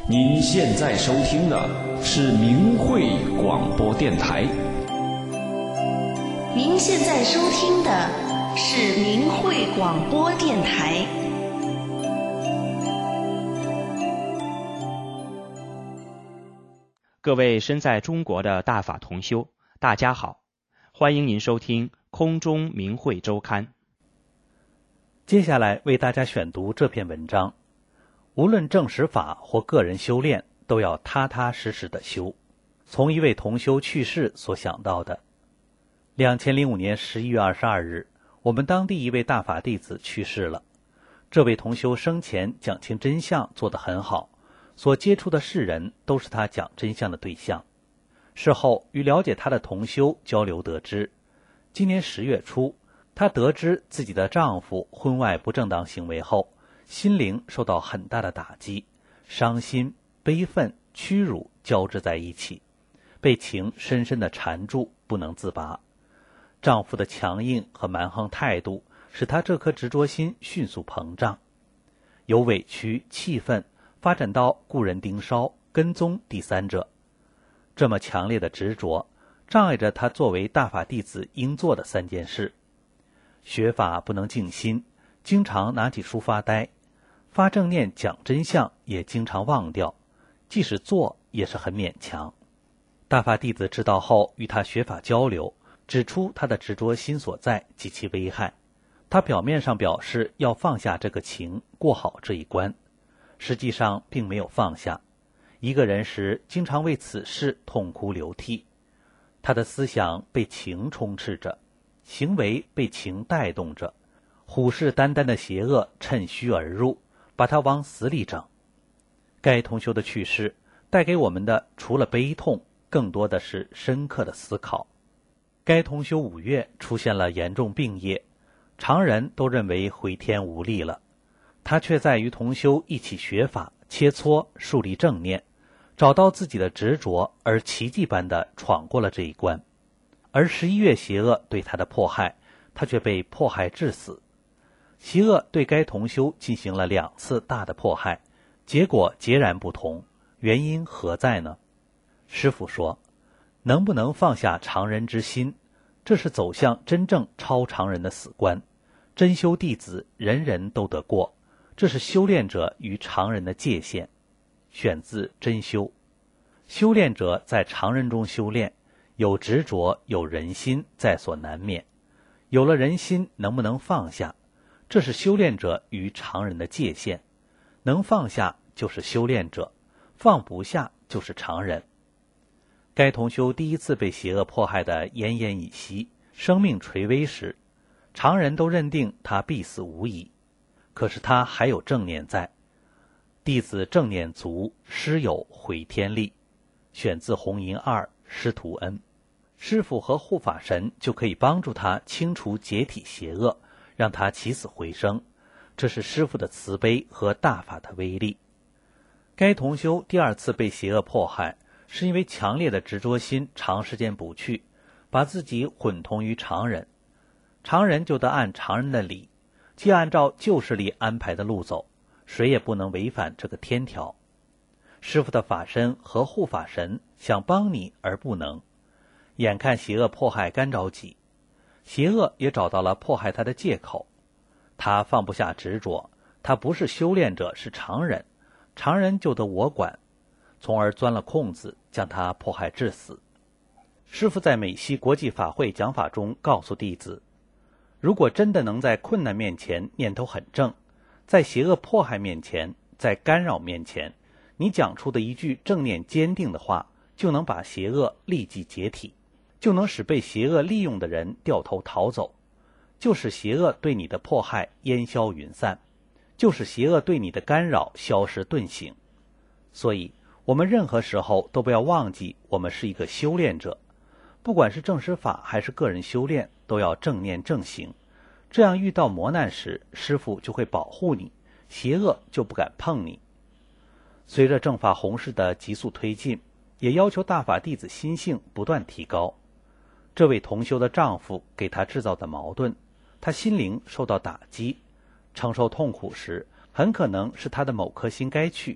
您现在收听的是明慧广播电台。 您现在收听的是明慧广播电台。 各位身在中国的大法同修，大家好，欢迎您收听空中明慧周刊。 接下来为大家选读这篇文章。无论正实法或个人修炼，都要踏踏实实的修。从一位同修去世所想到的。2005年11月22日，我们当地一位大法弟子去世了。这位同修生前讲清真相做得很好，所接触的世人都是他讲真相的对象。事后与了解他的同修交流得知，今年10月初，她得知自己的丈夫婚外不正当行为后，心灵受到很大的打击，伤心、悲愤、屈辱交织在一起，被情深深地缠住，不能自拔。丈夫的强硬和蛮横态度使她这颗执着心迅速膨胀，由委屈、气愤发展到故人盯梢、跟踪第三者。这么强烈的执着，障碍着她作为大法弟子应做的3件事：学法不能静心，经常拿起书发呆；发正念讲真相也经常忘掉，即使做也是很勉强。大法弟子知道后与他学法交流，指出他的执着心所在及其危害。他表面上表示要放下这个情，过好这一关，实际上并没有放下。一个人时经常为此事痛哭流涕，他的思想被情充斥着，行为被情带动着，虎视眈眈的邪恶趁虚而入，把他往死里整。该同修的去世带给我们的除了悲痛，更多的是深刻的思考。该同修5月出现了严重病业，常人都认为回天无力了，他却在与同修一起学法、切磋、树立正念，找到自己的执着，而奇迹般地闯过了这一关。而11月邪恶对他的迫害，他却被迫害致死。邪恶对该同修进行了2次大的迫害，结果截然不同，原因何在呢？师父说，能不能放下常人之心，这是走向真正超常人的死关。真修弟子人人都得过，这是修炼者与常人的界限。选自真修。修炼者在常人中修炼，有执着，有人心，在所难免。有了人心，能不能放下，这是修炼者与常人的界限。能放下就是修炼者，放不下就是常人。该同修第一次被邪恶迫害得奄奄一息，生命垂危时，常人都认定他必死无疑。可是他还有正念在，弟子正念足，师有回天力。选自红银2师徒恩。师父和护法神就可以帮助他清除解体邪恶，让他起死回生。这是师父的慈悲和大法的威力。该同修第2次被邪恶迫害，是因为强烈的执着心长时间不去，把自己混同于常人。常人就得按常人的理，即按照旧势力安排的路走，谁也不能违反这个天条。师父的法身和护法神想帮你而不能，眼看邪恶迫害干着急，邪恶也找到了迫害他的借口。他放不下执着，他不是修炼者，是常人，常人就得我管，从而钻了空子，将他迫害致死。师父在美西国际法会讲法中告诉弟子，如果真的能在困难面前念头很正，在邪恶迫害面前，在干扰面前，你讲出的一句正念坚定的话，就能把邪恶立即解体，就能使被邪恶利用的人掉头逃走，就使邪恶对你的迫害烟消云散，就使邪恶对你的干扰消失遁形。所以我们任何时候都不要忘记，我们是一个修炼者，不管是正实法还是个人修炼，都要正念正行。这样遇到磨难时，师父就会保护你，邪恶就不敢碰你。随着正法弘誓的急速推进，也要求大法弟子心性不断提高。这位同修的丈夫给她制造的矛盾，她心灵受到打击，承受痛苦时，很可能是她的某颗心该去，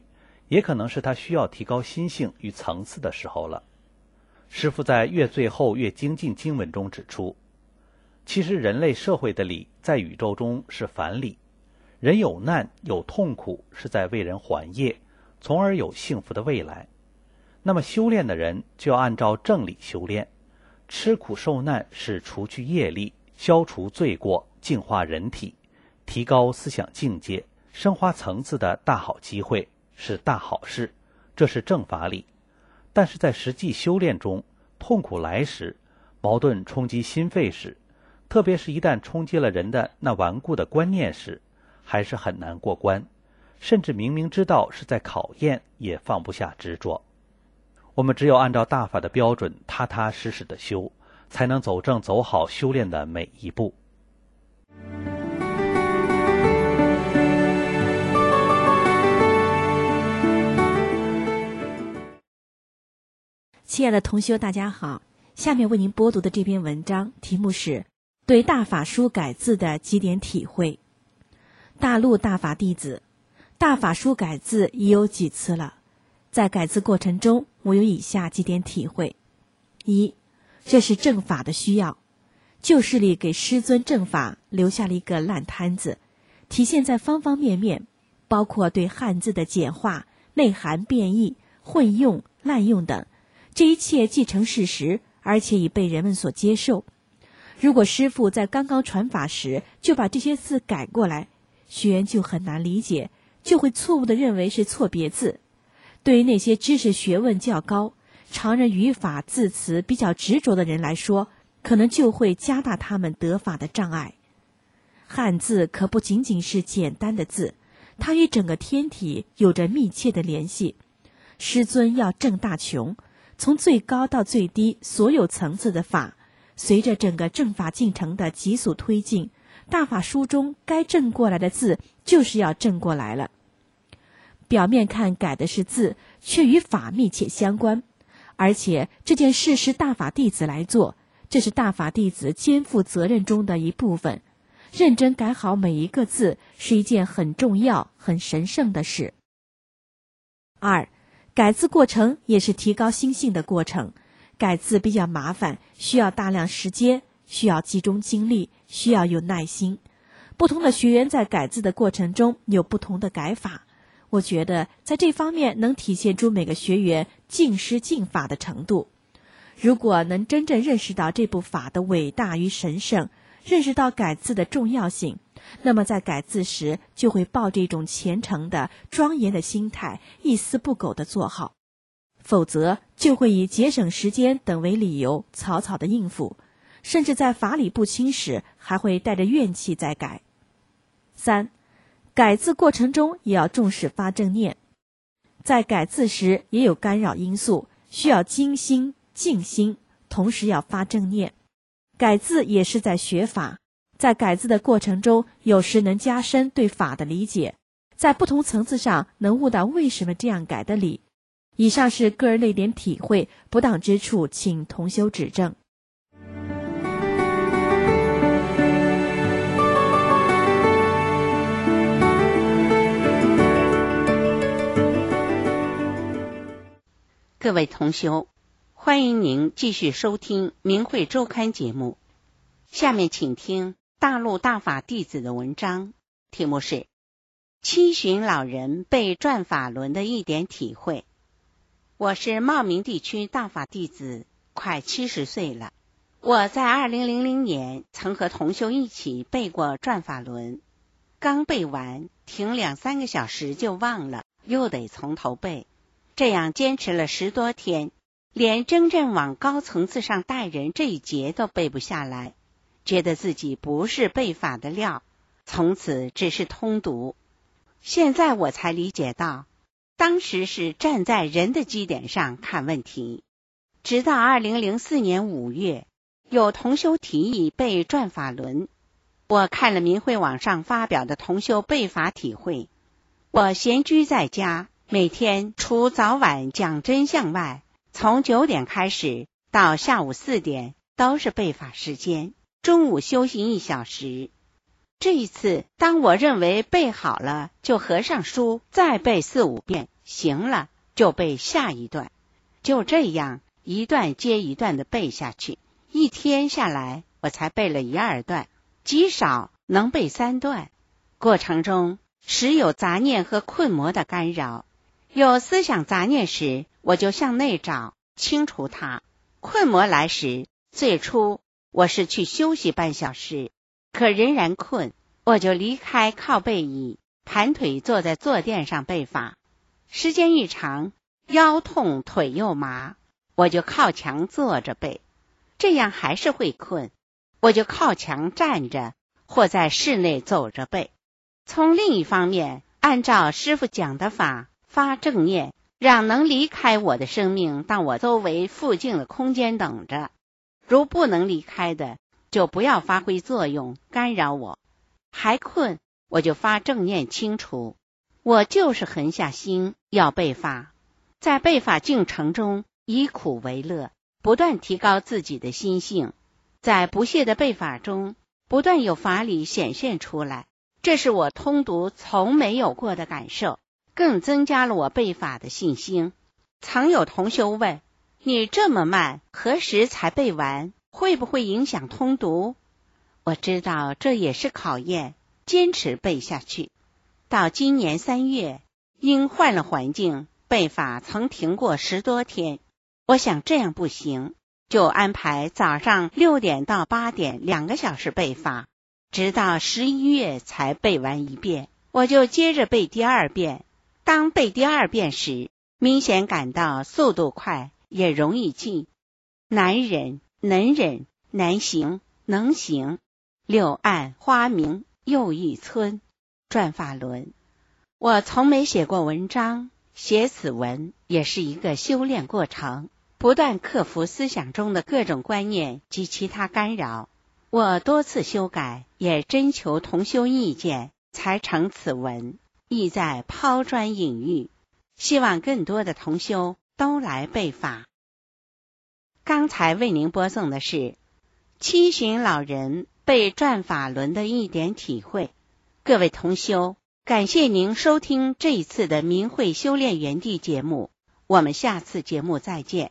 也可能是他需要提高心性与层次的时候了。师父在越最后越精进经文中指出，其实人类社会的理在宇宙中是反理，人有难有痛苦是在为人还业，从而有幸福的未来。那么修炼的人就要按照正理修炼，吃苦受难是除去业力，消除罪过，净化人体，提高思想境界，升华层次的大好机会，是大好事，这是正法理。但是在实际修炼中，痛苦来时，矛盾冲击心肺时，特别是一旦冲击了人的那顽固的观念时，还是很难过关，甚至明明知道是在考验，也放不下执着。我们只有按照大法的标准，踏踏实实的修，才能走正走好修炼的每一步。 亲爱的同修，大家好，下面为您播读的这篇文章题目是对大法书改字的几点体会。大陆大法弟子，大法书改字已有几次了，在改字过程中，我有以下几点体会。一，这是正法的需要。旧势力给师尊正法留下了一个烂摊子，体现在方方面面，包括对汉字的简化、内涵变异、混用、滥用等，这一切既成事实，而且已被人们所接受。如果师父在刚刚传法时就把这些字改过来，学员就很难理解，就会错误地认为是错别字。对于那些知识学问较高、常人语法字词比较执着的人来说，可能就会加大他们得法的障碍。汉字可不仅仅是简单的字，它与整个天体有着密切的联系。师尊要正大穷，从最高到最低所有层次的法，随着整个正法进程的急速推进，大法书中该正过来的字就是要正过来了。表面看改的是字，却与法密切相关，而且这件事是大法弟子来做，这是大法弟子肩负责任中的一部分。认真改好每一个字是一件很重要、很神圣的事。二，改字过程也是提高心性的过程。改字比较麻烦，需要大量时间，需要集中精力，需要有耐心。不同的学员在改字的过程中有不同的改法，我觉得在这方面能体现出每个学员敬师敬法的程度。如果能真正认识到这部法的伟大与神圣，认识到改字的重要性，那么在改字时就会抱着一种虔诚的、庄严的心态，一丝不苟地做好。否则就会以节省时间等为理由，草草的应付，甚至在法理不清时还会带着怨气再改。三，改字过程中也要重视发正念。在改字时也有干扰因素，需要精心、静心，同时要发正念。改字也是在学法，在改字的过程中，有时能加深对法的理解，在不同层次上能悟到为什么这样改的理。以上是个人的一点体会，不当之处请同修指正。 各位同修，欢迎您继续收听明慧周刊节目。下面请听大陆大法弟子的文章，题目是七旬老人被转法轮的一点体会。我是茂名地区大法弟子，快70岁了。我在2000年曾和同修一起背过转法轮，刚背完停2-3个小时就忘了，又得从头背，这样坚持了10多天，连真正往高层次上带人这一节都背不下来，觉得自己不是背法的料，从此只是通读。现在我才理解到，当时是站在人的基点上看问题。直到2004年5月，有同修提议背转法轮，我看了明慧网上发表的同修背法体会。我闲居在家，每天除早晚讲真相外，从9点开始到下午4点都是背法时间，中午休息1小时。这一次当我认为背好了，就合上书再背4-5遍， 行了就背下一段，就这样一段接一段的背下去。一天下来，我才背了1-2段，极少能背3段。过程中时有杂念和困魔的干扰，有思想杂念时，我就向内找，清除它。困魔来时，最初我是去休息半小时，可仍然困，我就离开靠背椅，盘腿坐在坐垫上背法。时间一长，腰痛腿又麻，我就靠墙坐着背，这样还是会困，我就靠墙站着或在室内走着背。从另一方面，按照师父讲的法发正念，让能离开我的生命到我周围附近的空间等着，如不能离开的，就不要发挥作用干扰我。还困，我就发正念清除。我就是狠下心要背法，在背法进程中以苦为乐，不断提高自己的心性。在不懈的背法中，不断有法理显现出来，这是我通读从没有过的感受，更增加了我背法的信心。曾有同修问，你这么慢，何时才背完？会不会影响通读？我知道这也是考验，坚持背下去。到今年3月，因换了环境，背法曾停过10多天。我想这样不行，就安排早上6点到8点2个小时背法，直到11月才背完1遍。我就接着背第2遍。当背第2遍时，明显感到速度快，也容易记。难忍能忍，难行能行。柳暗花明又一村。转法轮，我从没写过文章，写此文也是一个修炼过程，不断克服思想中的各种观念及其他干扰。我多次修改，也征求同修意见，才成此文，意在抛砖引玉，希望更多的同修都来背法。刚才为您播送的是七旬老人背转法轮的一点体会。各位同修，感谢您收听这一次的明慧修炼园地节目，我们下次节目再见。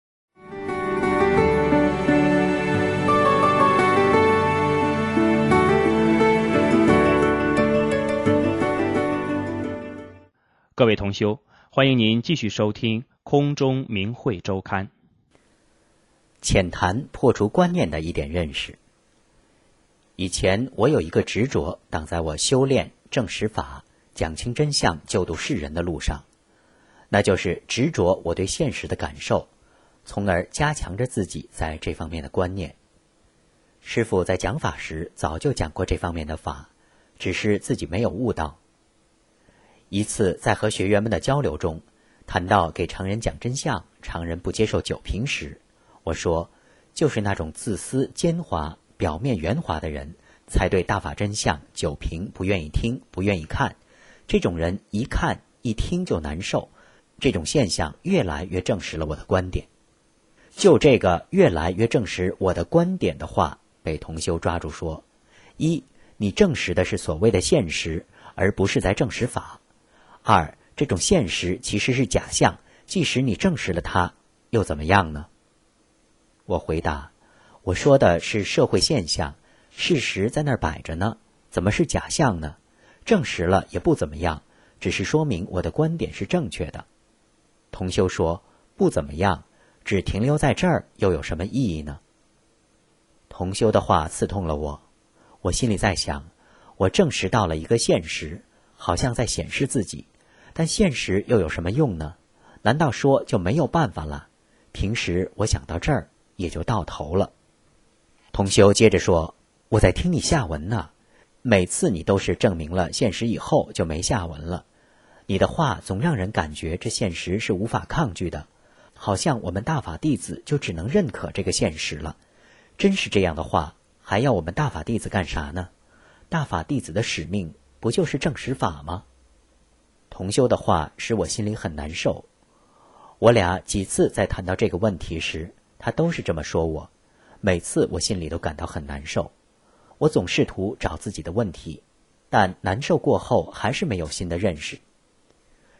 各位同修，欢迎您继续收听空中明慧周刊。 浅谈破除观念的一点认识。以前我有一个执着挡在我修炼证实法讲清真相救度世人的路上，那就是执着我对现实的感受，从而加强着自己在这方面的观念。师父在讲法时早就讲过这方面的法，只是自己没有悟到。一次在和学员们的交流中，谈到给常人讲真相，常人不接受酒瓶时，我说就是那种自私奸猾表面圆滑的人才对大法真相酒瓶不愿意听不愿意看，这种人一看一听就难受，这种现象越来越证实了我的观点。就这个越来越证实我的观点的话被同修抓住说，一，你证实的是所谓的现实，而不是在证实法；二，这种现实其实是假象，即使你证实了它又怎么样呢？我回答，我说的是社会现象，事实在那儿摆着呢，怎么是假象呢？证实了也不怎么样，只是说明我的观点是正确的。同修说，不怎么样，只停留在这儿又有什么意义呢？同修的话刺痛了我，我心里在想，我证实到了一个现实，好像在显示自己，但现实又有什么用呢？难道说就没有办法了？平时我想到这儿也就到头了。同修接着说，我在听你下文呢，每次你都是证明了现实以后就没下文了，你的话总让人感觉这现实是无法抗拒的，好像我们大法弟子就只能认可这个现实了。真是这样的话，还要我们大法弟子干啥呢？大法弟子的使命不就是证实法吗？同修的话使我心里很难受。我俩几次在谈到这个问题时，他都是这么说我，每次我心里都感到很难受。我总试图找自己的问题，但难受过后还是没有新的认识。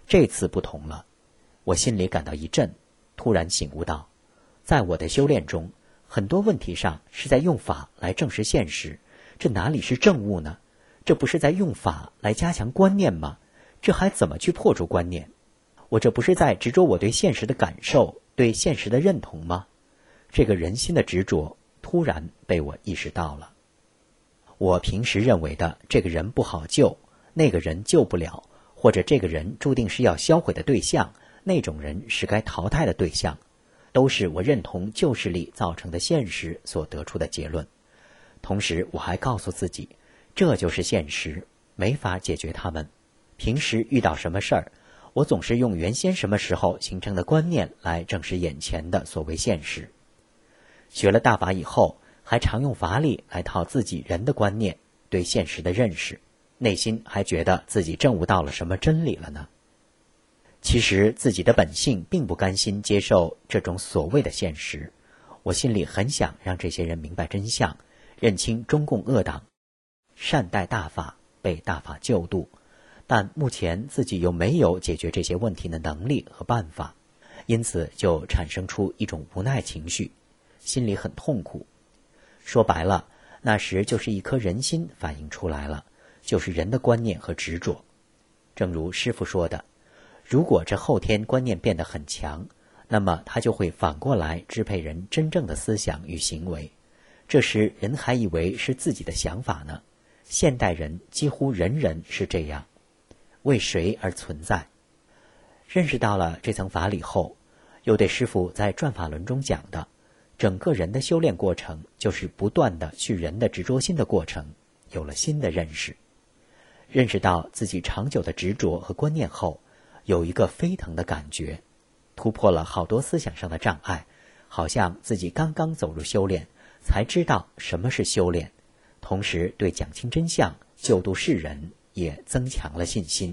这次不同了，我心里感到一震，突然醒悟到，在我的修炼中，很多问题上是在用法来证实现实，这哪里是证悟呢？这不是在用法来加强观念吗？这还怎么去破除观念？我这不是在执着我对现实的感受，对现实的认同吗？这个人心的执着突然被我意识到了。我平时认为的这个人不好救，那个人救不了，或者这个人注定是要销毁的对象，那种人是该淘汰的对象，都是我认同旧势力造成的现实所得出的结论。同时我还告诉自己，这就是现实，没法解决它们。平时遇到什么事儿，我总是用原先什么时候形成的观念来证实眼前的所谓现实。学了大法以后，还常用法理来套自己人的观念，对现实的认识，内心还觉得自己证悟到了什么真理了呢？其实自己的本性并不甘心接受这种所谓的现实，我心里很想让这些人明白真相，认清中共恶党，善待大法，被大法救度，但目前自己又没有解决这些问题的能力和办法，因此就产生出一种无奈情绪，心里很痛苦。说白了，那时就是一颗人心反映出来了，就是人的观念和执着。正如师父说的，如果这后天观念变得很强，那么它就会反过来支配人真正的思想与行为。这时人还以为是自己的想法呢。现代人几乎人人是这样，为谁而存在？认识到了这层法理后，又对师父在转法轮中讲的整个人的修炼过程就是不断的去人的执着心的过程，有了新的认识。认识到自己长久的执着和观念后，有一个飞腾的感觉，突破了好多思想上的障碍，好像自己刚刚走入修炼，才知道什么是修炼，同时对讲清真相、救度世人也增强了信心。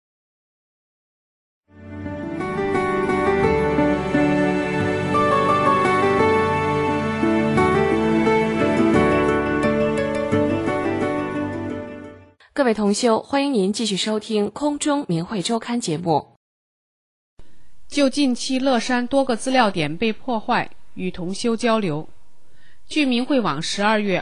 各位同修，欢迎您继续收听空中明慧周刊节目。 就近期乐山多个资料点被破坏，与同修交流。据明慧网12月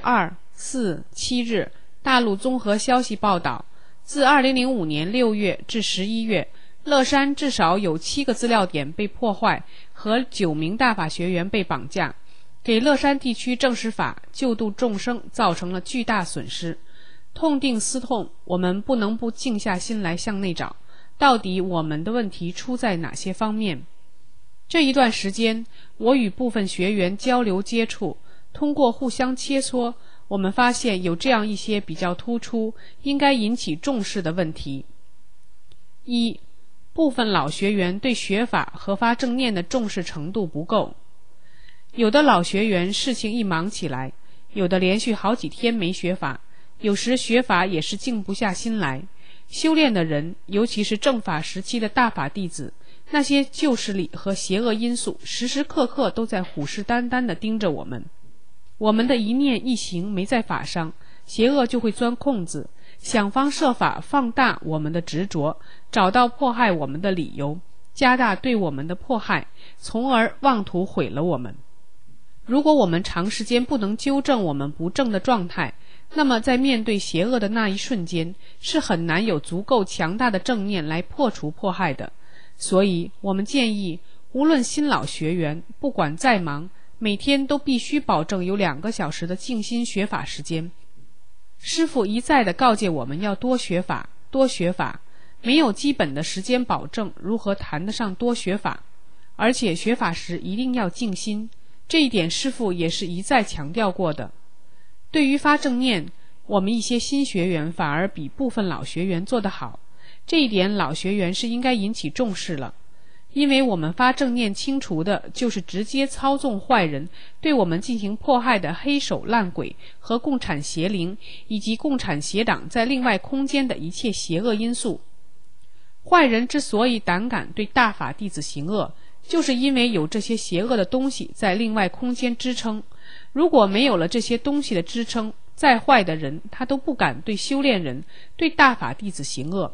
2、4、7日大陆综合消息报道，自2005年6月至11月，乐山至少有7个资料点被破坏，和9名大法学员被绑架，给乐山地区正实法、救度众生造成了巨大损失。痛定思痛，我们不能不静下心来向内找，到底我们的问题出在哪些方面？这一段时间，我与部分学员交流接触，通过互相切磋，我们发现有这样一些比较突出、应该引起重视的问题。一、部分老学员对学法和发正念的重视程度不够。有的老学员事情一忙起来，有的连续好几天没学法，有时学法也是静不下心来。修炼的人，尤其是正法时期的大法弟子，那些旧势力和邪恶因素时时刻刻都在虎视眈眈地盯着我们。我们的一念一行没在法上，邪恶就会钻空子，想方设法放大我们的执着，找到迫害我们的理由，加大对我们的迫害，从而妄图毁了我们。如果我们长时间不能纠正我们不正的状态，那么在面对邪恶的那一瞬间，是很难有足够强大的正念来破除迫害的。所以我们建议，无论新老学员，不管再忙，每天都必须保证有2个小时的静心学法时间。师父一再地告诫我们要多学法，多学法，没有基本的时间保证，如何谈得上多学法？而且学法时一定要静心，这一点师父也是一再强调过的。对于发正念，我们一些新学员反而比部分老学员做得好，这一点老学员是应该引起重视了。因为我们发正念清除的就是直接操纵坏人对我们进行迫害的黑手烂鬼和共产邪灵，以及共产邪党在另外空间的一切邪恶因素。坏人之所以胆敢对大法弟子行恶，就是因为有这些邪恶的东西在另外空间支撑。如果没有了这些东西的支撑，再坏的人他都不敢对修炼人、对大法弟子行恶。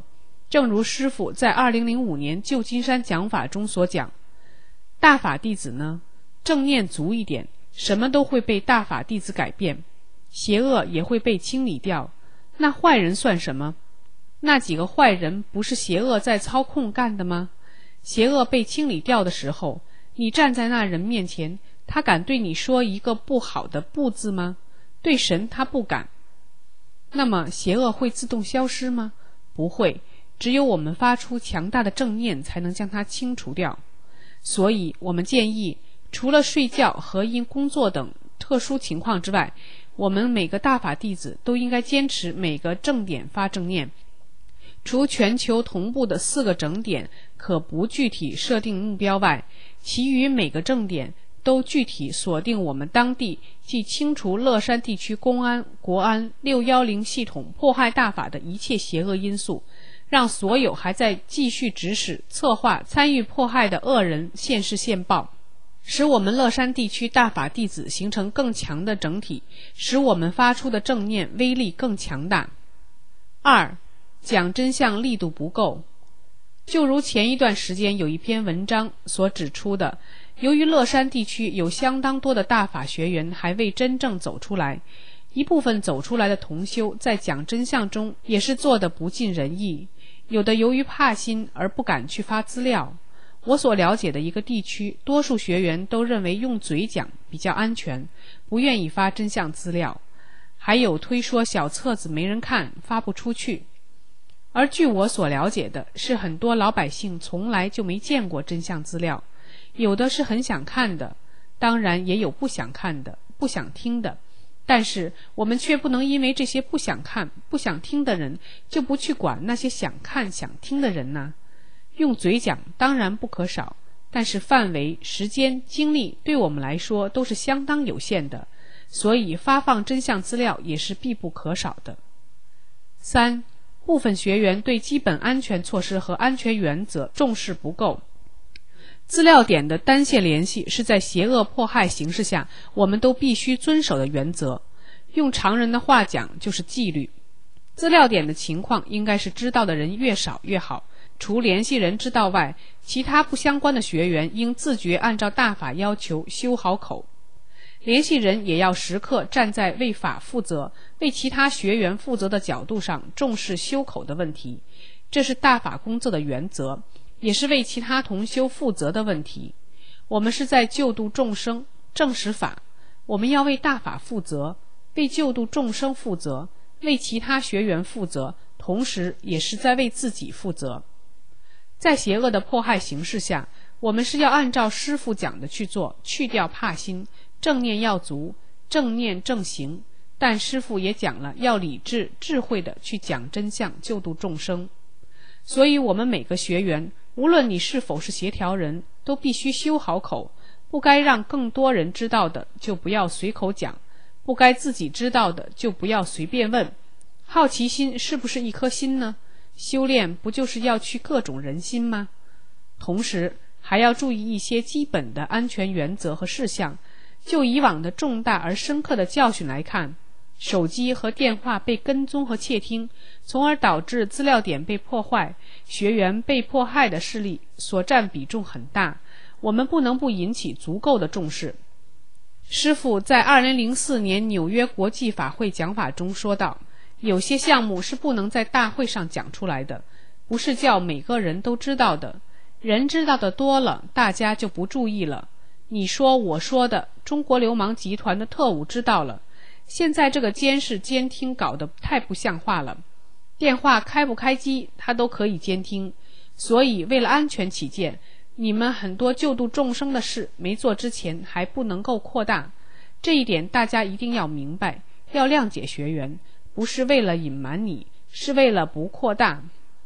正如师父在2005年旧金山讲法中所讲，大法弟子呢，正念足一点，什么都会被大法弟子改变，邪恶也会被清理掉。那坏人算什么？那几个坏人不是邪恶在操控干的吗？邪恶被清理掉的时候，你站在那人面前，他敢对你说一个不好的不字吗？对神他不敢。那么邪恶会自动消失吗？不会，只有我们发出强大的正念才能将它清除掉。所以我们建议，除了睡觉和因工作等特殊情况之外，我们每个大法弟子都应该坚持每个正点发正念。除全球同步的4个整点可不具体设定目标外，其余每个正点都具体锁定我们当地即清除乐山地区公安、国安、610系统迫害大法的一切邪恶因素，让所有还在继续指使、策划、参与迫害的恶人现世现报，使我们乐山地区大法弟子形成更强的整体，使我们发出的正念威力更强大。2. 讲真相力度不够。就如前一段时间有一篇文章所指出的，由于乐山地区有相当多的大法学员还未真正走出来，一部分走出来的同修在讲真相中也是做得不尽人意，有的由于怕心而不敢去发资料。我所了解的一个地区，多数学员都认为用嘴讲比较安全，不愿意发真相资料，还有推说小册子没人看，发不出去。而据我所了解的是，很多老百姓从来就没见过真相资料，有的是很想看的，当然也有不想看的、不想听的，但是我们却不能因为这些不想看、不想听的人就不去管那些想看、想听的人呢。用嘴讲当然不可少，但是范围、时间、精力对我们来说都是相当有限的，所以发放真相资料也是必不可少的。3. 部分学员对基本安全措施和安全原则重视不够。资料点的单线联系是在邪恶迫害形势下我们都必须遵守的原则，用常人的话讲就是纪律。资料点的情况应该是知道的人越少越好，除联系人知道外，其他不相关的学员应自觉按照大法要求修好口。联系人也要时刻站在为法负责、为其他学员负责的角度上重视修口的问题，这是大法工作的原则，也是为其他同修负责的问题。我们是在救度众生、证实法，我们要为大法负责，为救度众生负责，为其他学员负责，同时也是在为自己负责。在邪恶的迫害形势下，我们是要按照师父讲的去做，去掉怕心，正念要足，正念正行，但师父也讲了要理智智慧的去讲真相，救度众生。所以我们每个学员，无论你是否是协调人，都必须修好口，不该让更多人知道的就不要随口讲，不该自己知道的就不要随便问。好奇心是不是一颗心呢？修炼不就是要去各种人心吗？同时还要注意一些基本的安全原则和事项。就以往的重大而深刻的教训来看，手机和电话被跟踪和窃听，从而导致资料点被破坏、学员被迫害的事例所占比重很大，我们不能不引起足够的重视。师父在2004年纽约国际法会讲法中说道，有些项目是不能在大会上讲出来的，不是叫每个人都知道的，人知道的多了，大家就不注意了。你说我说的，中国流氓集团的特务知道了，现在这个监视监听搞得太不像话了，电话开不开机他都可以监听，所以为了安全起见，你们很多救度众生的事没做之前还不能够扩大，这一点大家一定要明白，要谅解学员，不是为了隐瞒你，是为了不扩大。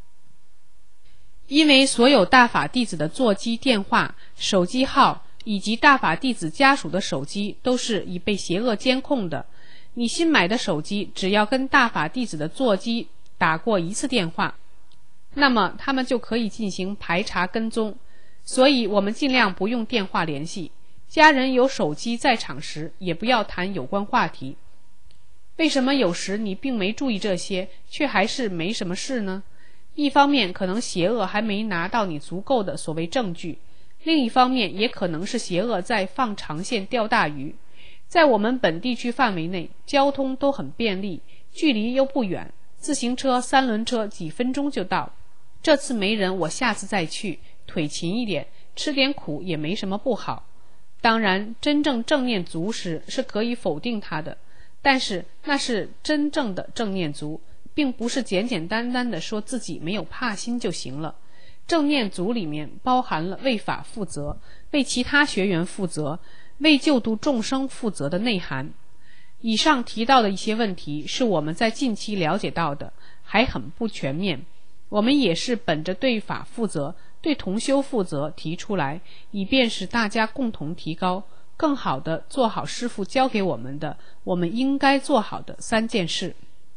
因为所有大法弟子的座机电话、手机号以及大法弟子家属的手机都是已被邪恶监控的，你新买的手机只要跟大法弟子的座机打过一次电话，那么他们就可以进行排查跟踪，所以我们尽量不用电话联系，家人有手机在场时也不要谈有关话题。为什么有时你并没注意这些，却还是没什么事呢？ 一方面可能邪恶还没拿到你足够的所谓证据，另一方面也可能是邪恶在放长线钓大鱼。在我们本地区范围内，交通都很便利，距离又不远，自行车、三轮车几分钟就到。这次没人，我下次再去，腿勤一点，吃点苦也没什么不好。当然，真正正念足时是可以否定它的，但是那是真正的正念足，并不是简简单单的说自己没有怕心就行了。正念足里面包含了为法负责、为其他学员负责、为救度众生负责的内涵。以上提到的一些问题是我们在近期了解到的，还很不全面。我们也是本着对法负责、对同修负责提出来，以便使大家共同提高，更好地做好师父教给我们的，我们应该做好的3件事。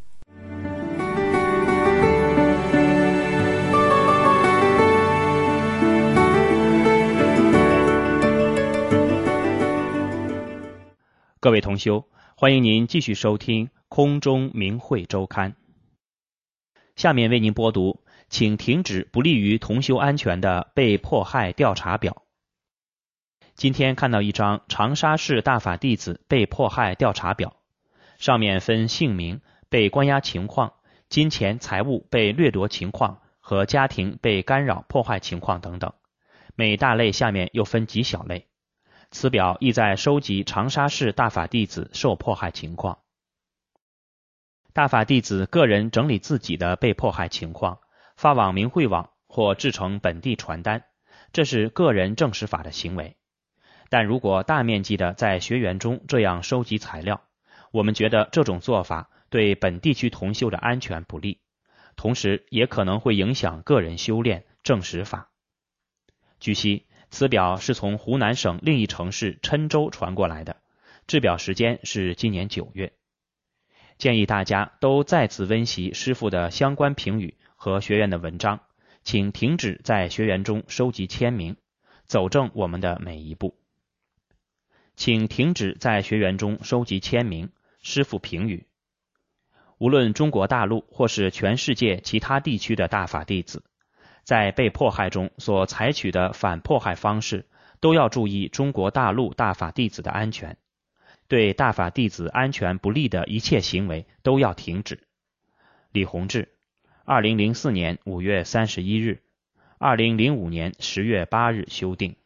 各位同修，欢迎您继续收听空中明慧周刊。下面为您播读，请停止不利于同修安全的被迫害调查表。今天看到一张长沙市大法弟子被迫害调查表，上面分姓名、被关押情况、金钱财物被掠夺情况和家庭被干扰破坏情况等等，每大类下面又分几小类。此表意在收集长沙市大法弟子受迫害情况。大法弟子个人整理自己的被迫害情况，发往明慧网或制成本地传单，这是个人证实法的行为。但如果大面积的在学员中这样收集材料，我们觉得这种做法对本地区同修的安全不利，同时也可能会影响个人修炼证实法。据悉，此表是从湖南省另一城市郴州传过来的，制表时间是今年9月。建议大家都再次温习师父的相关评语和学员的文章，请停止在学员中收集签名，走正我们的每一步。请停止在学员中收集签名、师父评语。无论中国大陆或是全世界其他地区的大法弟子，在被迫害中所采取的反迫害方式，都要注意中国大陆大法弟子的安全。对大法弟子安全不利的一切行为都要停止。李洪志，2004年5月31日，2005年10月8日修订。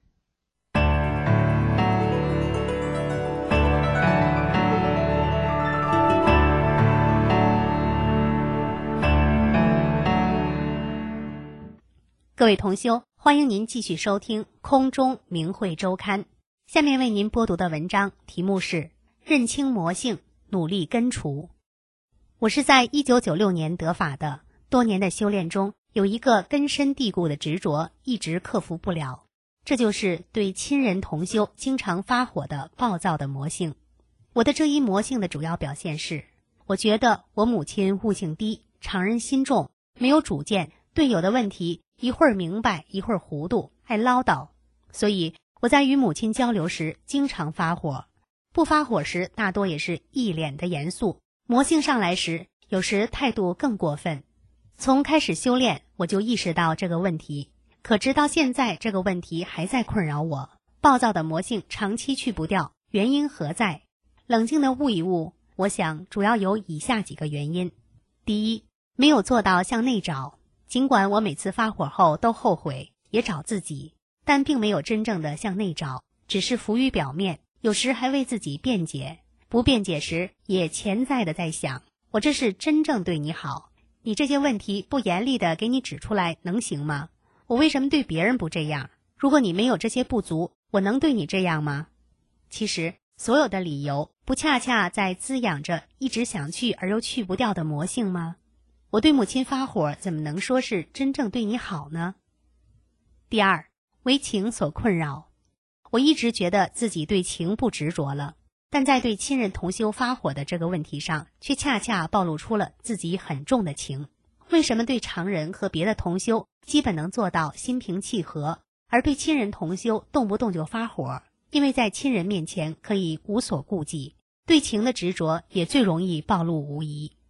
各位同修，欢迎您继续收听空中明慧周刊。下面为您播读的文章题目是认清魔性，努力根除。我是在1996年得法的，多年的修炼中有一个根深蒂固的执着一直克服不了，这就是对亲人同修经常发火的暴躁的魔性。我的这一魔性的主要表现是，我觉得我母亲悟性低，常人心重，没有主见，对有的问题一会儿明白一会儿糊涂，爱唠叨，所以我在与母亲交流时经常发火，不发火时大多也是一脸的严肃，魔性上来时有时态度更过分。从开始修炼我就意识到这个问题，可直到现在这个问题还在困扰我，暴躁的魔性长期去不掉，原因何在？冷静地悟一悟，我想主要有以下几个原因。第一，没有做到向内找，尽管我每次发火后都后悔，也找自己，但并没有真正的向内找，只是浮于表面，有时还为自己辩解，不辩解时也潜在的在想，我这是真正对你好，你这些问题不严厉的给你指出来能行吗？我为什么对别人不这样？如果你没有这些不足，我能对你这样吗？其实所有的理由不恰恰在滋养着一直想去而又去不掉的魔性吗？我对母亲发火怎么能说是真正对你好呢？第二，为情所困扰。我一直觉得自己对情不执着了，但在对亲人同修发火的这个问题上，却恰恰暴露出了自己很重的情。为什么对常人和别的同修基本能做到心平气和，而对亲人同修动不动就发火？因为在亲人面前可以无所顾忌，对情的执着也最容易暴露无遗。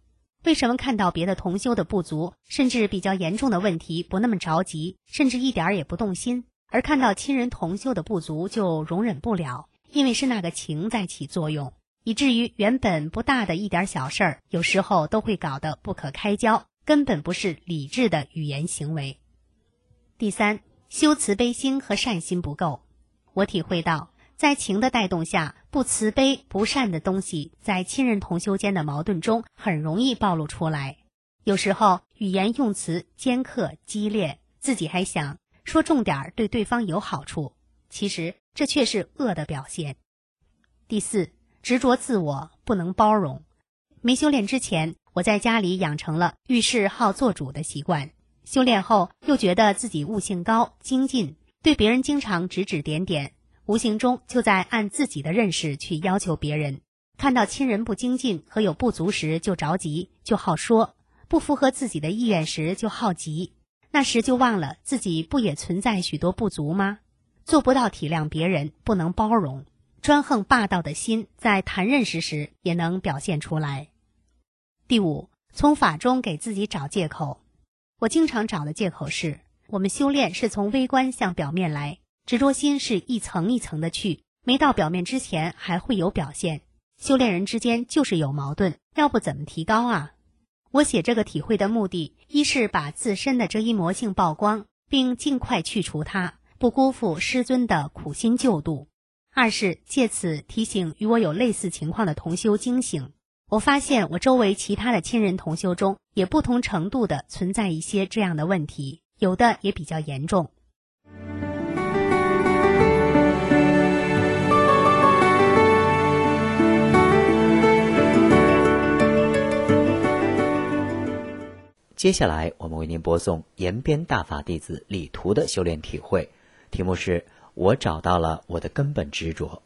为什么看到别的同修的不足，甚至比较严重的问题不那么着急，甚至一点也不动心，而看到亲人同修的不足就容忍不了？因为是那个情在起作用，以至于原本不大的一点小事儿，有时候都会搞得不可开交，根本不是理智的语言行为。第三，修慈悲心和善心不够。我体会到，在情的带动下，不慈悲不善的东西在亲人同修间的矛盾中很容易暴露出来。有时候语言用词尖刻激烈，自己还想说重点对对方有好处，其实这却是恶的表现。第四，执着自我，不能包容。没修炼之前，我在家里养成了遇事好做主的习惯，修炼后又觉得自己悟性高精进，对别人经常指指点点，无形中就在按自己的认识去要求别人。看到亲人不精进和有不足时就着急，就好说，不符合自己的意愿时就好急，那时就忘了自己不也存在许多不足吗？做不到体谅别人，不能包容，专横霸道的心在谈认识时也能表现出来。第五，从法中给自己找借口。我经常找的借口是，我们修炼是从微观向表面来，执着心是一层一层的去，没到表面之前还会有表现。修炼人之间就是有矛盾，要不怎么提高啊？我写这个体会的目的，一是把自身的这一魔性曝光，并尽快去除它，不辜负师尊的苦心救度；二是借此提醒与我有类似情况的同修惊醒。我发现我周围其他的亲人同修中，也不同程度的存在一些这样的问题，有的也比较严重。 接下来我们为您播送延边大法弟子李图的修炼体会，题目是我找到了我的根本执着。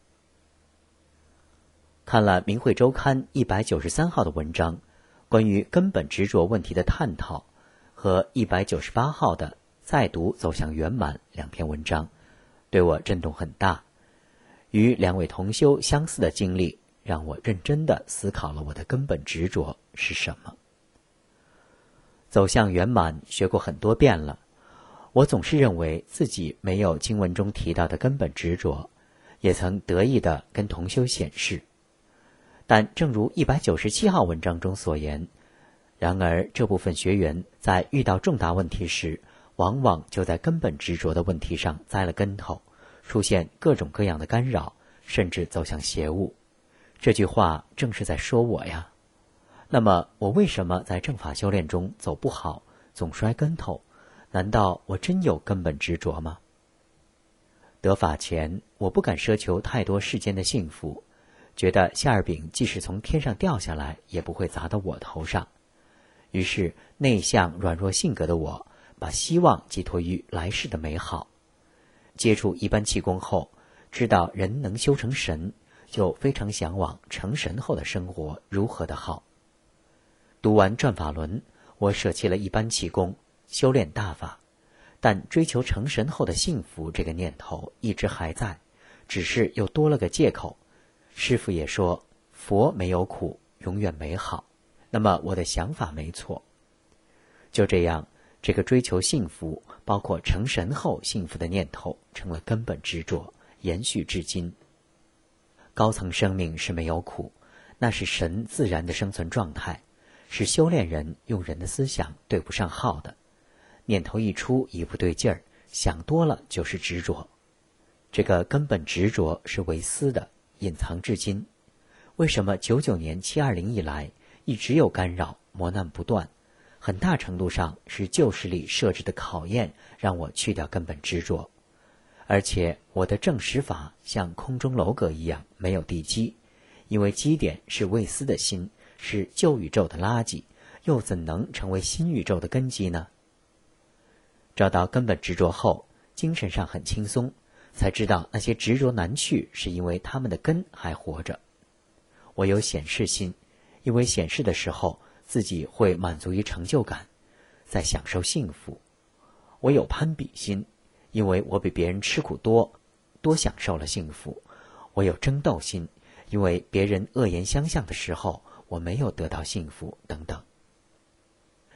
看了明慧周刊193号的文章，关于根本执着问题的探讨，和198号的再读走向圆满两篇文章，对我震动很大。与两位同修相似的经历，让我认真地思考了我的根本执着是什么。走向圆满学过很多遍了，我总是认为自己没有经文中提到的根本执着，也曾得意地跟同修显示。但正如197号文章中所言，然而这部分学员在遇到重大问题时，往往就在根本执着的问题上栽了跟头，出现各种各样的干扰，甚至走向邪物。这句话正是在说我呀。那么我为什么在正法修炼中走不好，总摔跟头？难道我真有根本执着吗？得法前，我不敢奢求太多世间的幸福，觉得馅儿饼即使从天上掉下来，也不会砸到我头上。于是内向软弱性格的我，把希望寄托于来世的美好。接触一般气功后，知道人能修成神，就非常向往成神后的生活如何的好。读完转法轮，我舍弃了一般气功，修炼大法，但追求成神后的幸福这个念头一直还在，只是又多了个借口。师父也说，佛没有苦，永远美好。那么我的想法没错。就这样，这个追求幸福，包括成神后幸福的念头，成了根本执着，延续至今。高层生命是没有苦，那是神自然的生存状态，是修炼人用人的思想对不上号的。念头一出一不对劲儿，想多了就是执着。这个根本执着是为私的，隐藏至今。为什么99年720以来一直有干扰，磨难不断？很大程度上是旧势力设置的考验，让我去掉根本执着。而且我的正实法像空中楼阁一样没有地基，因为基点是未思的心，是旧宇宙的垃圾，又怎能成为新宇宙的根基呢？找到根本执着后，精神上很轻松，才知道那些执着难去，是因为他们的根还活着。我有显示心，因为显示的时候，自己会满足于成就感，在享受幸福。我有攀比心，因为我比别人吃苦多享受了幸福。我有争斗心，因为别人恶言相向的时候，我没有得到幸福等等。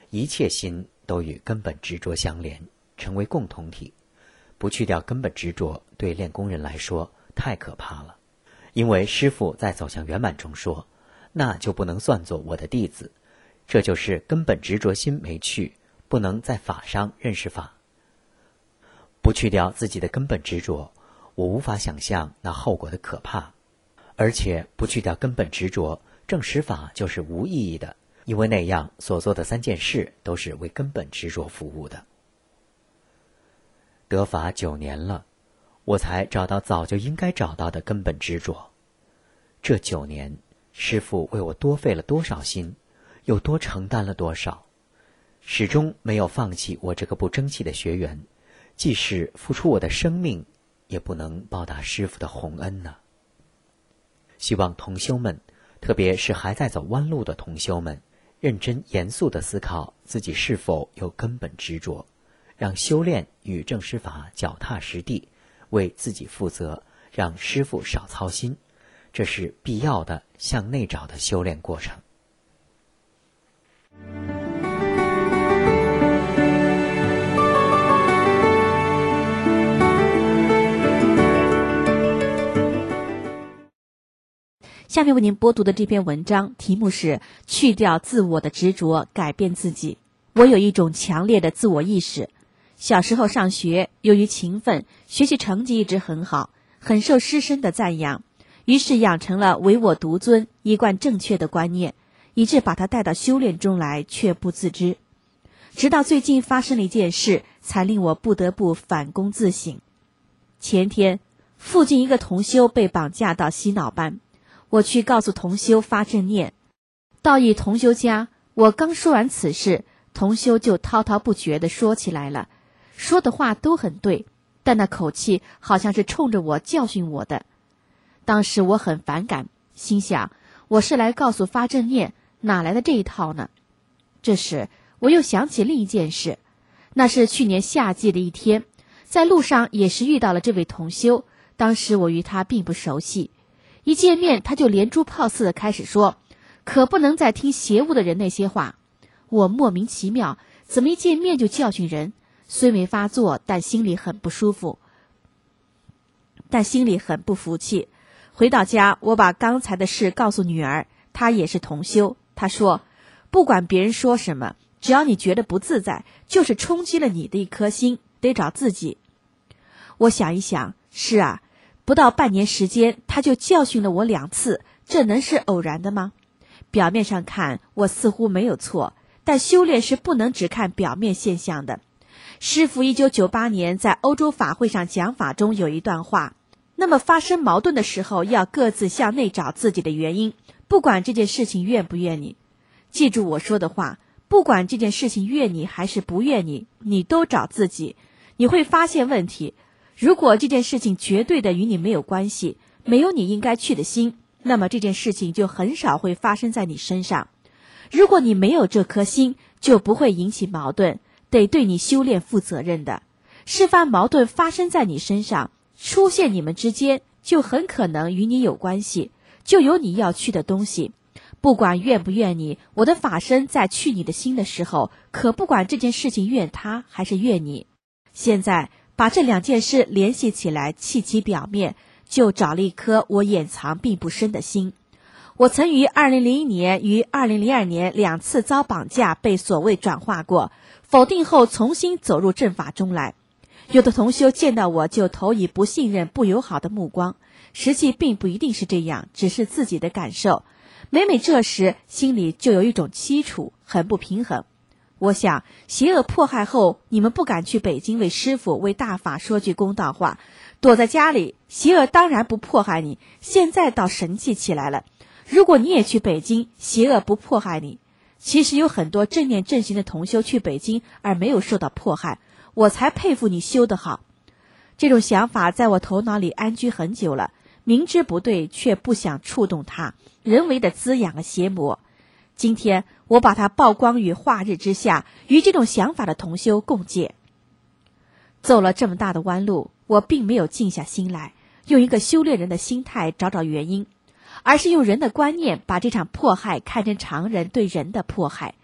一切心都与根本执着相连，成为共同体。不去掉根本执着，对练功人来说太可怕了。因为师父在走向圆满中说，那就不能算作我的弟子，这就是根本执着心没去，不能在法上认识法。不去掉自己的根本执着，我无法想象那后果的可怕。而且不去掉根本执着，证实法就是无意义的，因为那样所做的3件事都是为根本执着服务的。得法9年了，我才找到早就应该找到的根本执着。这9年，师父为我多费了多少心，又多承担了多少，始终没有放弃我这个不争气的学员，即使付出我的生命，也不能报答师父的洪恩呢。希望同修们，特别是还在走弯路的同修们，认真严肃地思考自己是否有根本执着，让修炼与证实法脚踏实地，为自己负责，让师父少操心，这是必要的向内找的修炼过程。 下面为您播读的这篇文章题目是去掉自我的执着，改变自己。我有一种强烈的自我意识。小时候上学，由于勤奋，学习成绩一直很好，很受师生的赞扬，于是养成了唯我独尊、一贯正确的观念，以致把它带到修炼中来，却不自知。直到最近发生了一件事，才令我不得不反躬自省。前天，附近一个同修被绑架到洗脑班，我去告诉同修发正念。到一同修家，我刚说完此事，同修就滔滔不绝地说起来了，说的话都很对，但那口气好像是冲着我教训我的。当时我很反感，心想我是来告诉发正念，哪来的这一套呢？这时我又想起另一件事，那是去年夏季的一天，在路上也是遇到了这位同修，当时我与他并不熟悉，一见面他就连珠炮似的开始说，可不能再听邪物的人那些话。我莫名其妙，怎么一见面就教训人？虽没发作，但心里很不舒服，但心里很不服气。回到家，我把刚才的事告诉女儿，她也是同修。她说，不管别人说什么，只要你觉得不自在，就是冲击了你的一颗心，得找自己。我想一想，是啊，不到半年时间，他就教训了我2次，这能是偶然的吗？表面上看，我似乎没有错，但修炼是不能只看表面现象的。师父1998年在欧洲法会上讲法中有一段话，那么发生矛盾的时候，要各自向内找自己的原因，不管这件事情怨不怨你。记住我说的话，不管这件事情怨你还是不怨你，你都找自己，你会发现问题。如果这件事情绝对的与你没有关系，没有你应该去的心，那么这件事情就很少会发生在你身上。如果你没有这颗心，就不会引起矛盾，得对你修炼负责任的。事发矛盾发生在你身上，出现你们之间，就很可能与你有关系，就有你要去的东西。不管怨不怨你，我的法身在去你的心的时候，可不管这件事情怨他还是怨你。现在把这2件事联系起来，弃其表面，就找了一颗我掩藏并不深的心。我曾于2001年与2002年2次遭绑架，被所谓转化过，否定后重新走入正法中来。有的同修见到我就投以不信任、不友好的目光，实际并不一定是这样，只是自己的感受。每每这时，心里就有一种凄楚，很不平衡。我想，邪恶迫害后，你们不敢去北京为师父、为大法说句公道话，躲在家里，邪恶当然不迫害你，现在倒神气起来了。如果你也去北京，邪恶不迫害你。其实有很多正念正行的同修去北京而没有受到迫害，我才佩服你修得好。这种想法在我头脑里安居很久了，明知不对却不想触动它，人为的滋养了邪魔。今天我把它曝光于化日之下，与这种想法的同修共戒。走了这么大的弯路，我并没有静下心来，用一个修炼人的心态找找原因，而是用人的观念把这场迫害看成常人对人的迫害。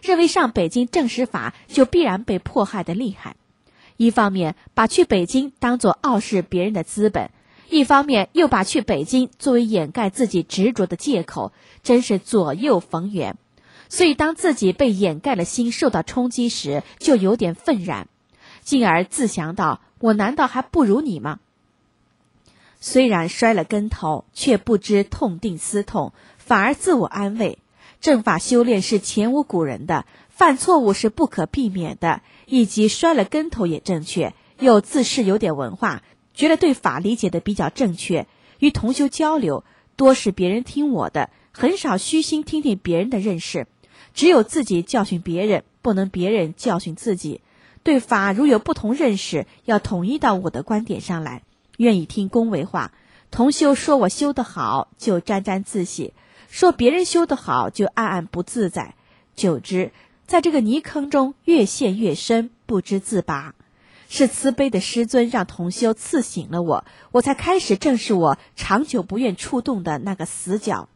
认为上北京正史法就必然被迫害的厉害。一方面把去北京当作傲视别人的资本，一方面又把去北京作为掩盖自己执着的借口，真是左右逢源。所以当自己被掩盖了心受到冲击时，就有点愤然，进而自想到，我难道还不如你吗？虽然摔了跟头，却不知痛定思痛，反而自我安慰，正法修炼是前无古人的，犯错误是不可避免的，以及摔了跟头也正确，又自恃有点文化，觉得对法理解的比较正确，与同修交流多是别人听我的，很少虚心听听别人的认识，只有自己教训别人，不能别人教训自己。对法如有不同认识，要统一到我的观点上来，愿意听恭维话。同修说我修得好，就沾沾自喜，说别人修得好，就暗暗不自在，久之在这个泥坑中越陷越深，不知自拔。是慈悲的师尊让同修刺醒了我，我才开始正视我长久不愿触动的那个死角。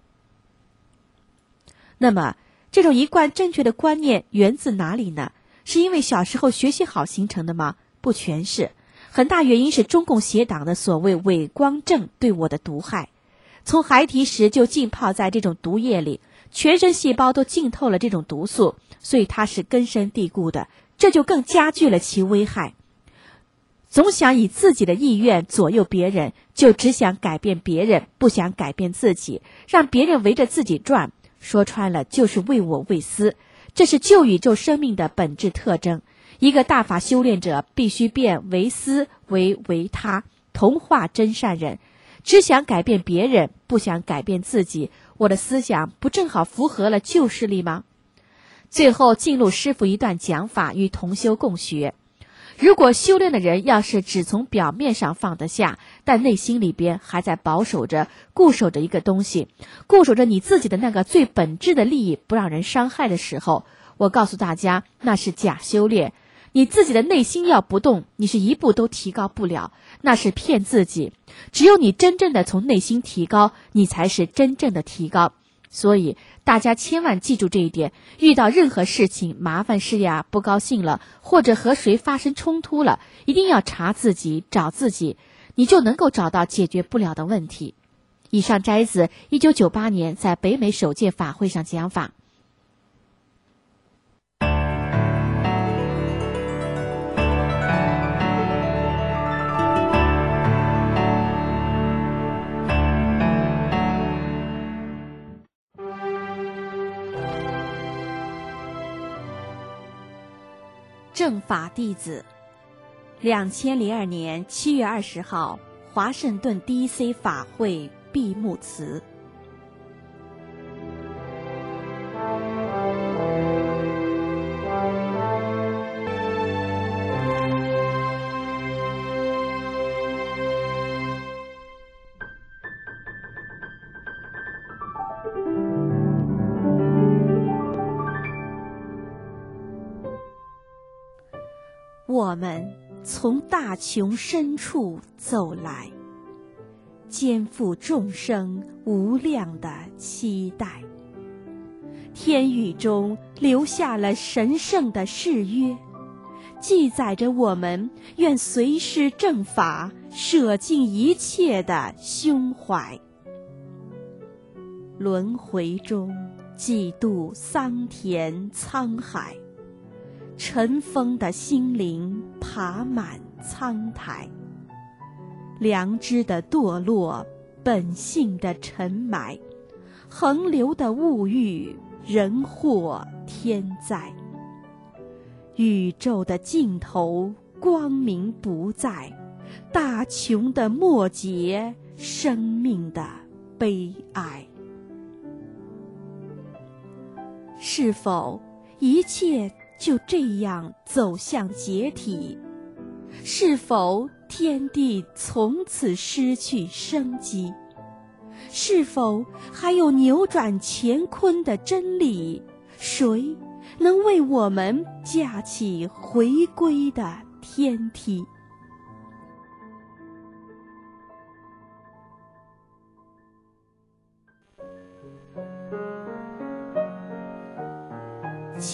那么这种一贯正确的观念源自哪里呢？是因为小时候学习好形成的吗？不全是，很大原因是中共邪党的所谓伪光正对我的毒害。从孩提时就浸泡在这种毒液里，全身细胞都浸透了这种毒素，所以它是根深蒂固的，这就更加剧了其危害。总想以自己的意愿左右别人，就只想改变别人，不想改变自己，让别人围着自己转，说穿了就是为我为私。这是旧宇宙生命的本质特征。一个大法修炼者必须变为私为他，同化真善人，只想改变别人，不想改变自己。我的思想不正好符合了旧势力吗？最后进入师父一段讲法，与同修共学。如果修炼的人要是只从表面上放得下，但内心里边还在保守着固守着一个东西，固守着你自己的那个最本质的利益不让人伤害的时候，我告诉大家，那是假修炼。你自己的内心要不动，你是一步都提高不了，那是骗自己。只有你真正的从内心提高，你才是真正的提高。所以大家千万记住这一点，遇到任何事情麻烦事呀，不高兴了，或者和谁发生冲突了，一定要查自己，找自己，你就能够找到解决不了的问题。以上摘自1998年在北美首届法会上讲法。正法弟子，2002年7月20号，华盛顿 DC 法会闭幕词。我们从大穷深处走来，肩负众生无量的期待。天宇中留下了神圣的誓约，记载着我们愿随师正法，舍尽一切的胸怀。轮回中几度桑田沧海，尘封的心灵爬满苍苔，良知的堕落，本性的沉埋，横流的物欲，人祸天灾。宇宙的尽头，光明不在，大穷的末节，生命的悲哀。是否一切就这样走向解体？是否天地从此失去生机？是否还有扭转乾坤的真理？谁能为我们架起回归的天梯？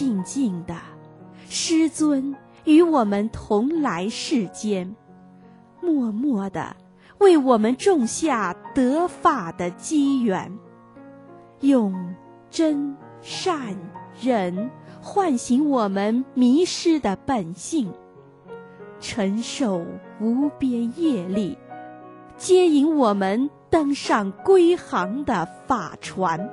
静静的，师尊与我们同来世间，默默的为我们种下得法的机缘，用真善忍唤醒我们迷失的本性，承受无边业力，接引我们登上归航的法船。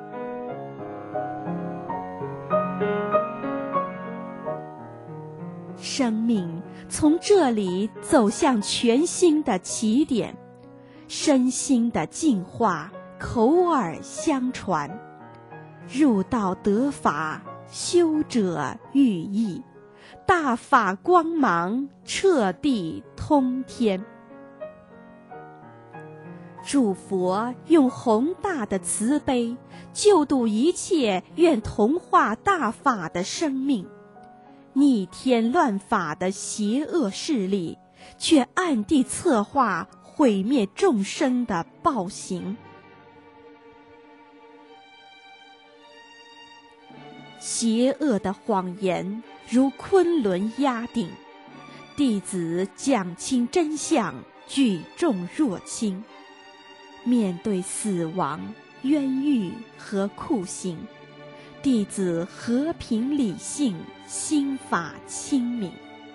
生命从这里走向全新的起点，身心的净化口耳相传，入道得法，修者寓意，大法光芒彻地通天。诸佛用宏大的慈悲救度一切愿同化大法的生命，逆天乱法的邪恶势力却暗地策划毁灭众生的暴行。邪恶的谎言如昆仑压顶，弟子讲清真相，举重若轻。面对死亡、冤狱和酷刑，弟子和平理性，心法清明。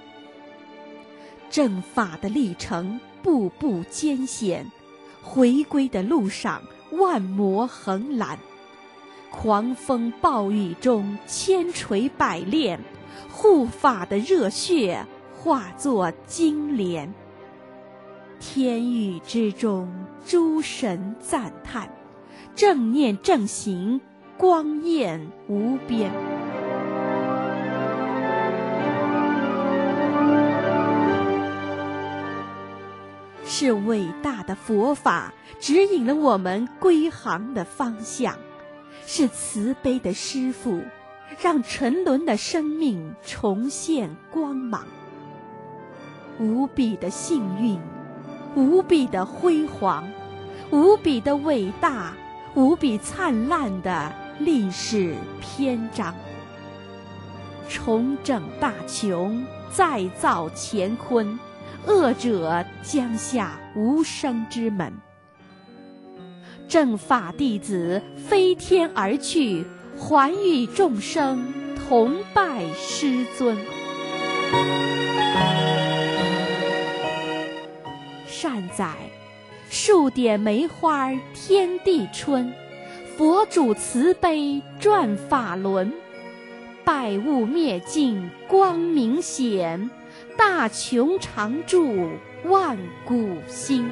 正法的历程步步艰险，回归的路上万魔横拦，狂风暴雨中千锤百炼，护法的热血化作金莲。天狱之中，诸神赞叹，正念正行，光焰无边。是伟大的佛法指引了我们归航的方向，是慈悲的师父让沉沦的生命重现光芒。无比的幸运，无比的辉煌，无比的伟大，无比灿烂的历史篇章。重整大琼，再造乾坤，恶者将下无生之门。正法弟子飞天而去，还与众生同拜师尊。善哉，数点梅花天地春，佛主慈悲转法轮，百物灭尽光明显，大琼常驻万古心。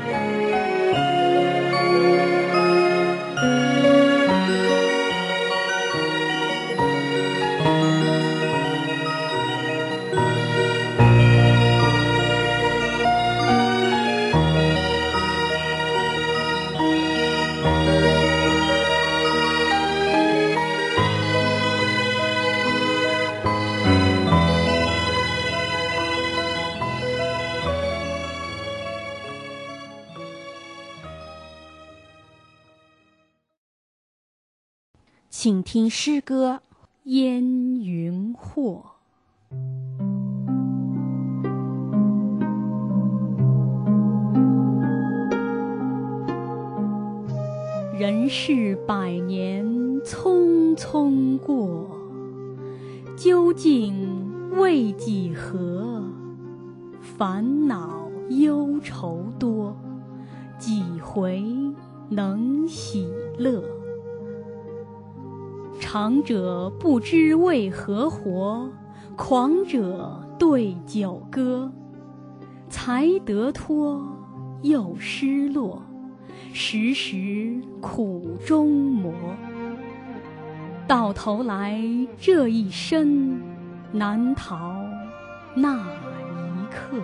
请听诗歌《烟云惑》。人世百年匆匆过，究竟为几何？烦恼忧愁多，几回能喜乐？长者不知为何活，狂者对酒歌。才得脱又失落，时时苦中磨。到头来这一生，难逃那一刻。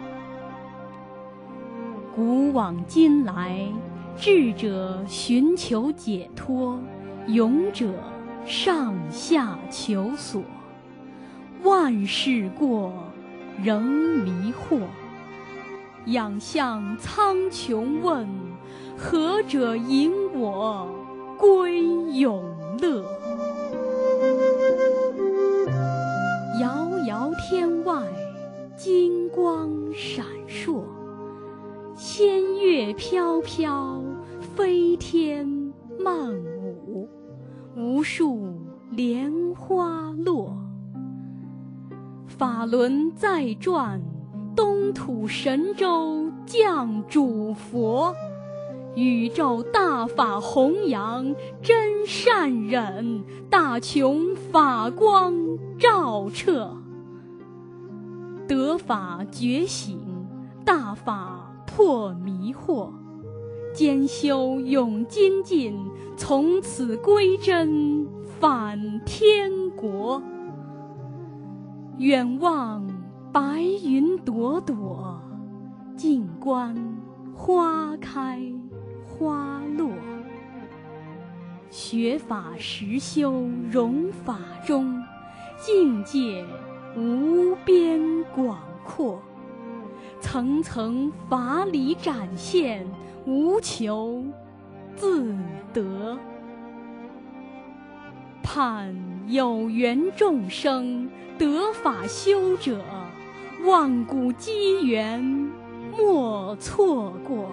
古往今来，智者寻求解脱，勇者上下求索。万事过，仍迷惑。仰向苍穹问，何者引我归永乐？ 天外金光闪烁，仙乐飘飘，飞天漫舞，无数莲花落。法轮在转，东土神州降主佛，宇宙大法弘扬真善忍，大穷法光照彻。得法觉醒，大法破迷惑，兼修永精进，从此归真返天国。远望白云朵朵，静观花开花落。学法实修融法中，境界无边广阔，层层法理展现，无求自得。盼有缘众生得法修者，万古机缘莫错过。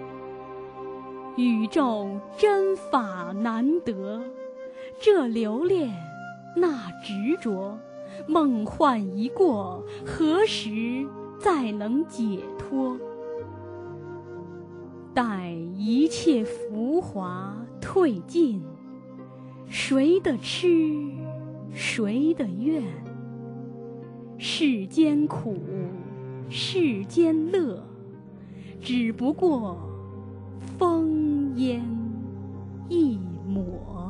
宇宙真法难得，这留恋那执着，梦幻一过，何时再能解脱？待一切浮华退尽，谁的痴，谁的怨？世间苦，世间乐，只不过风烟一抹。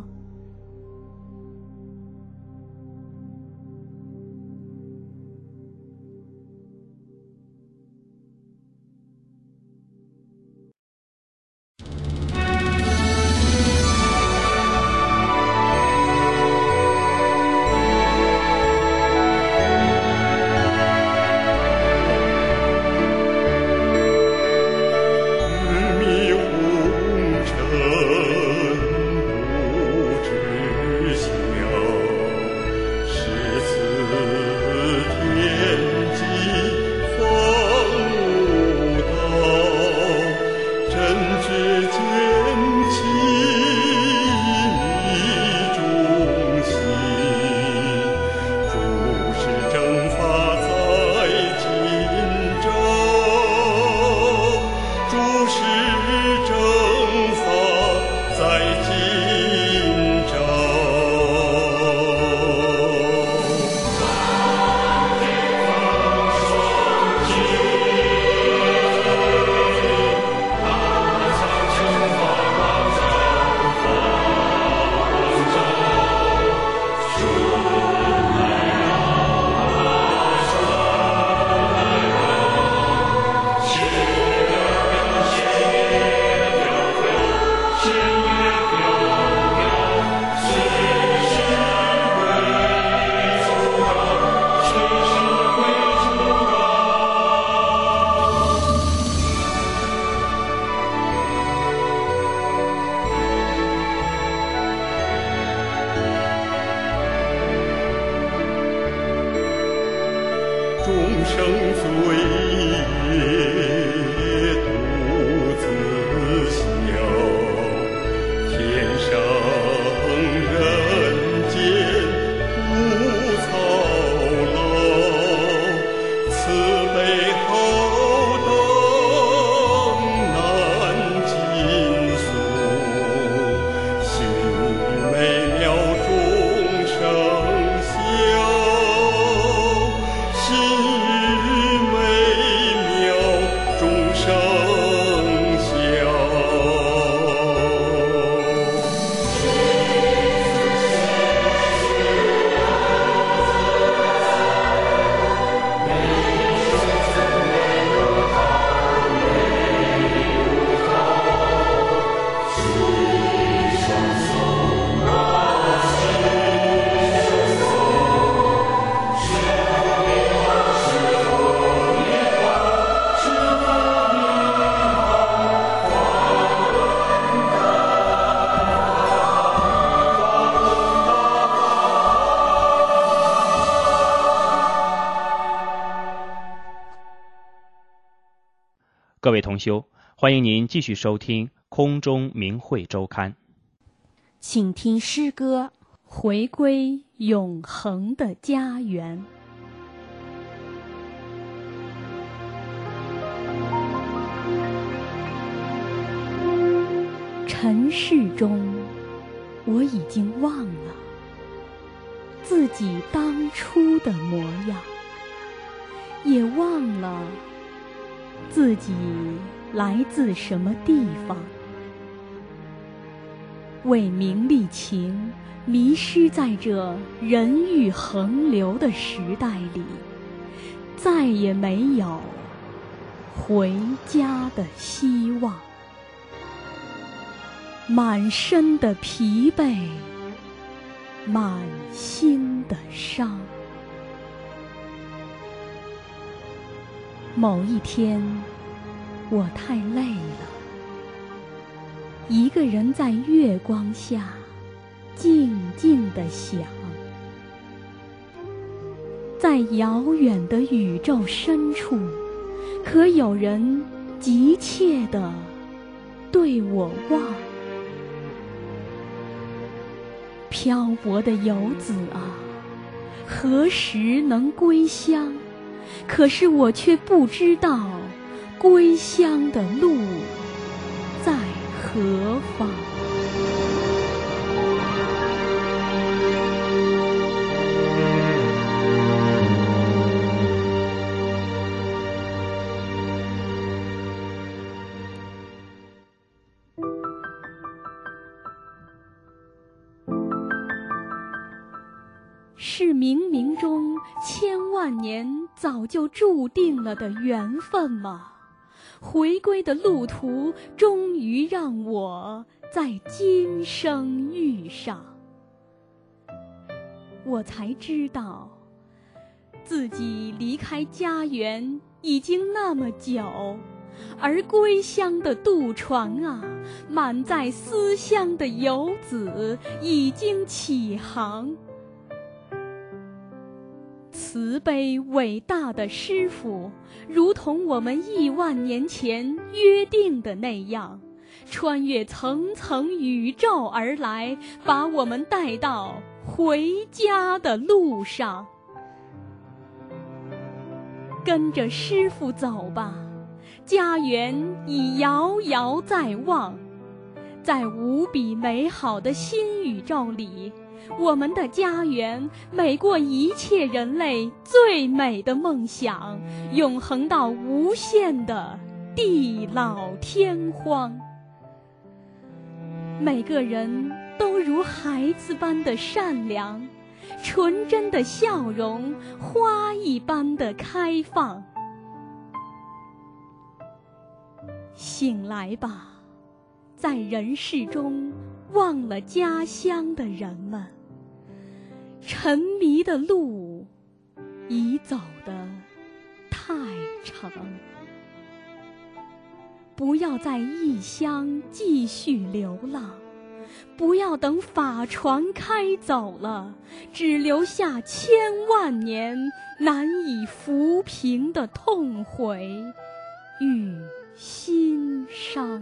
众生罪业独自消，天上人间无操劳，慈悲浩荡难尽诉，心语美妙众生笑，心语美妙各位同修，欢迎您继续收听空中明慧周刊。 请听诗歌《回归永恒的家园》。尘世中，我已经忘了自己当初的模样，也忘了自己来自什么地方。为名利情迷失在这人欲横流的时代里，再也没有回家的希望。满身的疲惫，满心的伤。某一天，我太累了，一个人在月光下静静地想，在遥远的宇宙深处，可有人急切地对我望。漂泊的游子啊，何时能归乡？可是我却不知道归乡的路在何方。是冥冥中千万年早就注定了的缘分吗？回归的路途终于让我在今生遇上。我才知道，自己离开家园已经那么久，而归乡的渡船啊，满载思乡的游子已经起航。慈悲伟大的师父，如同我们亿万年前约定的那样，穿越层层宇宙而来，把我们带到回家的路上。跟着师父走吧，家园已遥遥在望。在无比美好的新宇宙里，我们的家园美过一切人类最美的梦想，永恒到无限的地老天荒。每个人都如孩子般的善良，纯真的笑容，花一般的开放。醒来吧，在人世中忘了家乡的人们，沉迷的路已走得太长。不要在异乡继续流浪，不要等法船开走了，只留下千万年难以抚平的痛悔与心伤。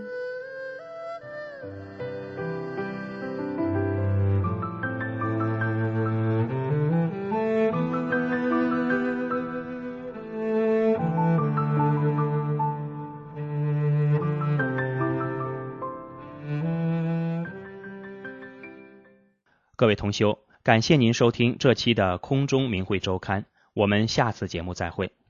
各位同修，感谢您收听这期的空中明慧周刊，我们下次节目再会。